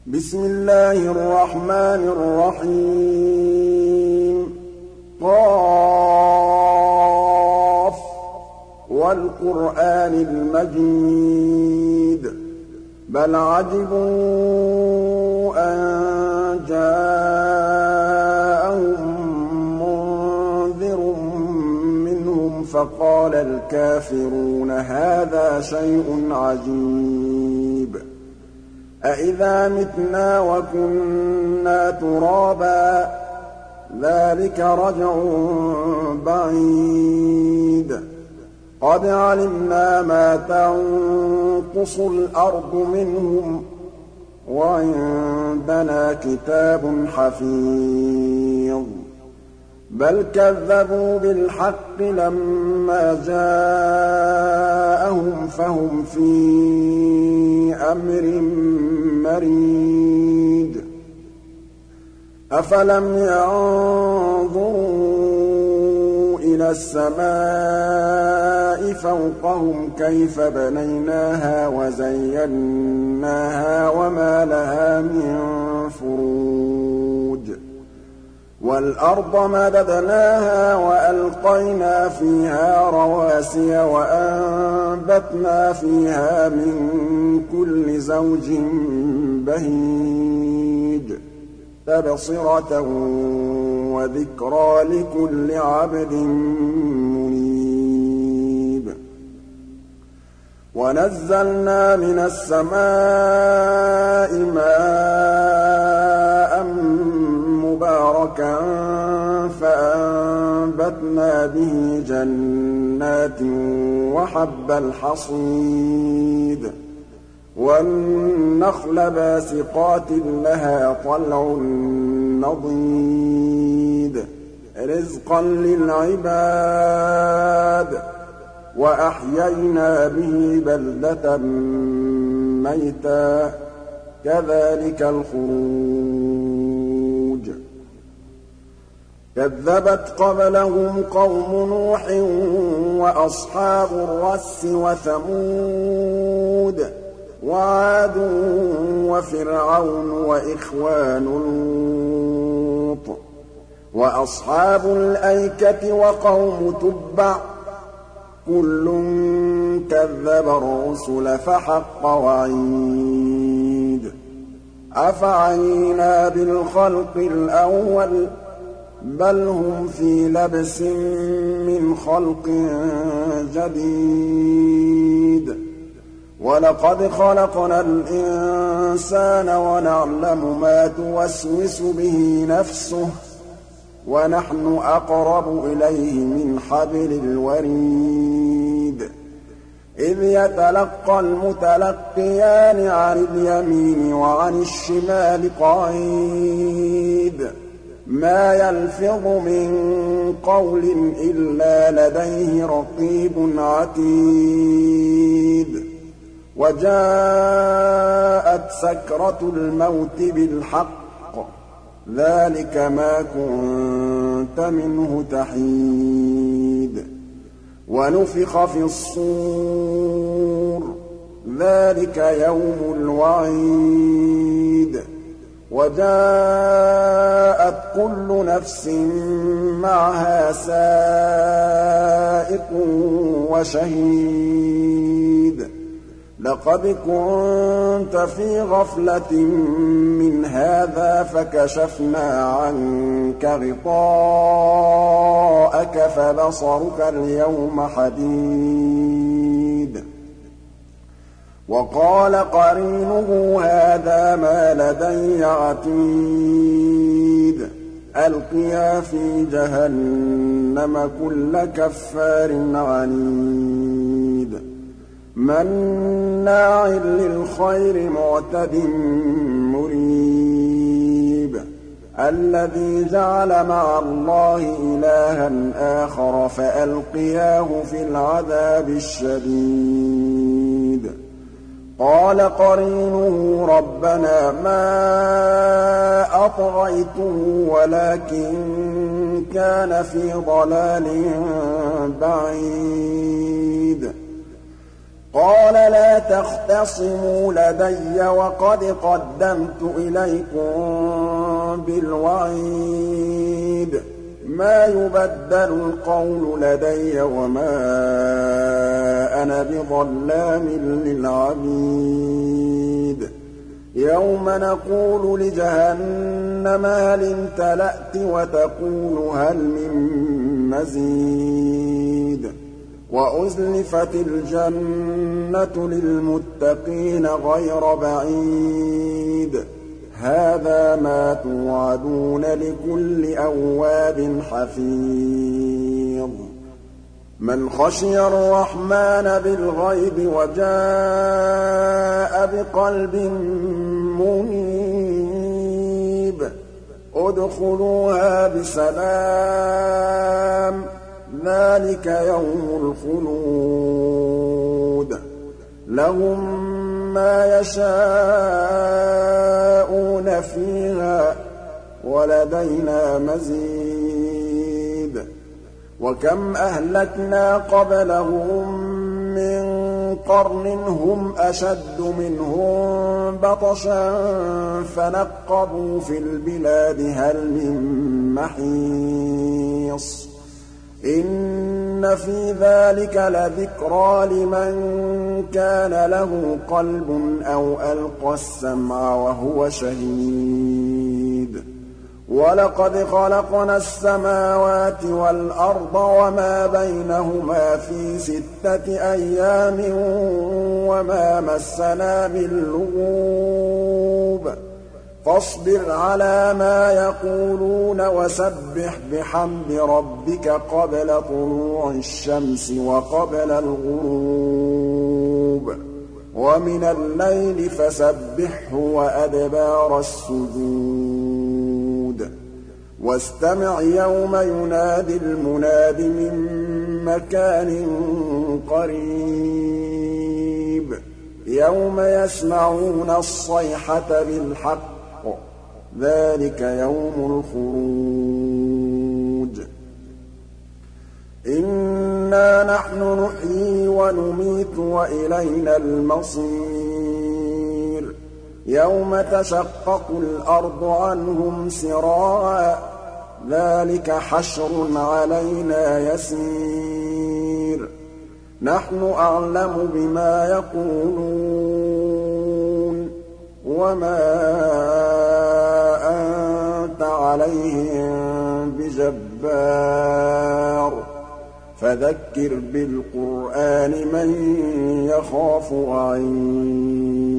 بسم الله الرحمن الرحيم قاف والقرآن المجيد بل عجبوا أن جاءهم منذر منهم فقال الكافرون هذا شيء عجيب أإذا متنا وكنا ترابا ذلك رجع بعيد قد علمنا ما تنقص الأرض منهم وعندنا كتاب حفيظ بل كذبوا بالحق لما جاءهم فهم في أمر مريج أفلم ينظروا إلى السماء فوقهم كيف بنيناها وزيناها وما لها من فروج والأرض مددناها وألقينا فيها رواسي وأنبتنا فيها من كل زوج بهيج تبصرة وذكرى لكل عبد منيب ونزلنا من السماء ماء مباركا فأنبتنا به جنات وحب الحصيد والنخل باسقات لها طلع نضيد رزقا للعباد وأحيينا به بلدة ميتا كذلك الخروج كذبت قبلهم قوم نوح وأصحاب الرس وثمود وعاد وفرعون وإخوان لوط وأصحاب الأيكة وقوم تبع كل كذب الرسل فحق وعيد أفعينا بالخلق الأول بل هم في لبس من خلق جديد ولقد خلقنا الإنسان ونعلم ما توسوس به نفسه ونحن أقرب إليه من حبل الوريد إذ يتلقى المتلقيان عن اليمين وعن الشمال قعيد ما يلفظ من قول إلا لديه رقيب عتيد وجاءت سكرة الموت بالحق ذلك ما كنت منه تحيد ونفخ في الصور ذلك يوم الوعيد وجاءت كل نفس معها سائق وشهيد لقد كنت في غفلة من هذا فكشفنا عنك غطاءك فبصرك اليوم حديد وقال قرينه هذا ما لدي عتيد ألقيا في جهنم كل كفار عنيد مناع للخير معتد مريب الذي جعل مع الله إلها آخر فألقياه في العذاب الشديد قال قرينه ربنا ما أطغيته ولكن كان في ضلال بعيد قَالَ لَا تَخْتَصِمُوا لَدَيَّ وَقَدْ قَدَّمْتُ إِلَيْكُم بِالْوَعِيدِ مَا يُبَدَّلُ الْقَوْلُ لَدَيَّ وَمَا أَنَا بِظَلَّامٍ لِّلْعَبِيدِ يَوْمَ نَقُولُ لِجَهَنَّمَ هَلِ امْتَلَأْتِ وَتَقُولُ هَلْ مِن مَّزِيدٍ وَأُزْلِفَتِ الْجَنَّةُ لِلْمُتَّقِينَ غَيْرَ بَعِيدٍ هَٰذَا مَا تُوعَدُونَ لِكُلِّ أَوَّابٍ حَفِيظٍ مَّنْ خَشِيَ الرَّحْمَٰنَ بِالْغَيْبِ وَجَاءَ بِقَلْبٍ مُّنِيبٍ ادْخُلُوهَا بِسَلَامٍ ذَٰلِكَ يَوْمُ الْخُلُودِ لَهُم مَّا يَشَاءُونَ فِيهَا وَلَدَيْنَا مَزِيدٌ وَكَمْ أَهْلَكْنَا قَبْلَهُم مِّن قَرْنٍ هُمْ أَشَدُّ مِنْهُم بَطْشًا فَنَقَّبُوا فِي الْبِلَادِ هَلْ مِن مَّحِيصٍ إِنَّ فِي ذَٰلِكَ لَذِكْرَىٰ لِمَن كَانَ لَهُ قَلْبٌ أَوْ أَلْقَى السَّمْعَ وَهُوَ شَهِيدٌ وَلَقَدْ خَلَقْنَا السَّمَاوَاتِ وَالْأَرْضَ وَمَا بَيْنَهُمَا فِي 6 أَيَّامٍ وَمَا مَسَّنَا مِن لُّغُوبٍ فاصبر على ما يقولون وسبح بحمد ربك قبل طلوع الشمس وقبل الغروب ومن الليل فسبحه وأدبار السجود واستمع يوم ينادي المناد من مكان قريب يوم يسمعون الصيحة بالحق ذلك يوم الخروج إنا نحن نحيي ونميت وإلينا المصير يوم تشقق الأرض عنهم سراعا ذلك حشر علينا يسير نحن أعلم بما يقولون وما أنت عليهم بجبار فذكر بالقرآن من يخاف وعيد